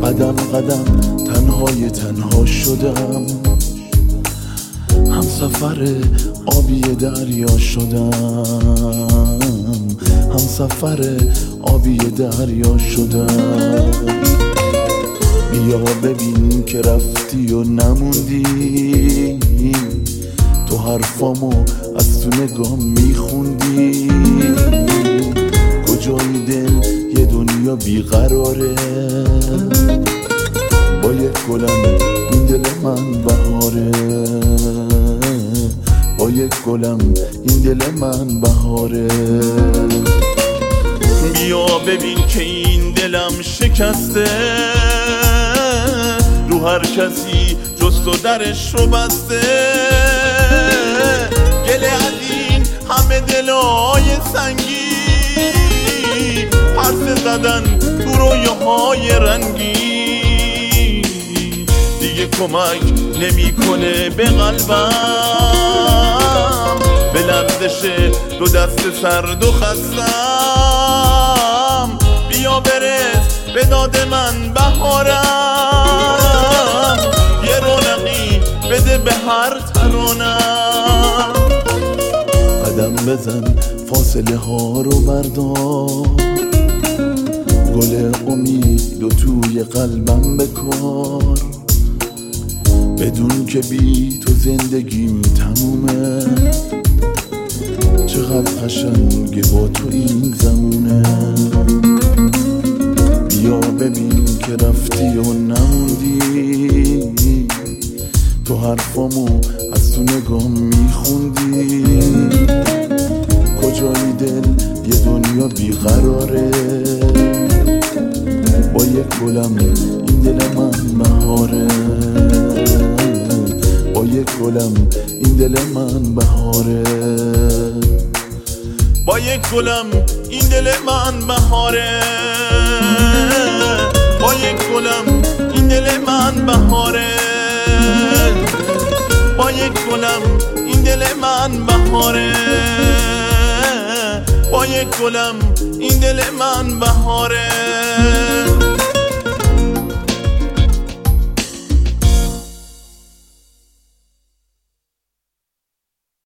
قدم قدم تنهای تنها شدم، هم سفر آبی دریا شدم، هم سفر آبی دریا شدم. بیا ببین که رفتی و نموندی، تو حرفامو از تو نگاه میخوندی. کجای دل یه دنیا بیقراره، با یک گلم این دل من بهاره، با یک گلم این دل من بهاره. بیا ببین که این دلم شکسته، رو هر کسی جز تو درش رو بسته. گله از این همه دلای سنگی، پرسه زدن تو رویاهای رنگی. دیگه کمک نمیکنه به قلبم، به لرزش دو دست سرد و خستم. بیا برس به داد من بهارم، یه رونقی بده به هر ترانم. قدم بزن فاصله ها رو بردار، گل امید و توی قلبم بکار. بدون که بی تو زندگیم تمومه، چقدر قشنگه با تو این زمونه. بیا ببین که رفتی و نموندی، تو حرفامو از تو نگاه میخوندی. کجای دل یه دنیا بیقراره، با یک گلم این دل من بهاره، با یک گلم این دل من بهاره، با یک گلم این دل من بهاره، با یک گلم این دل من بهاره، با یک گلم این دل من بهاره، با یک گلم این دل من بهاره.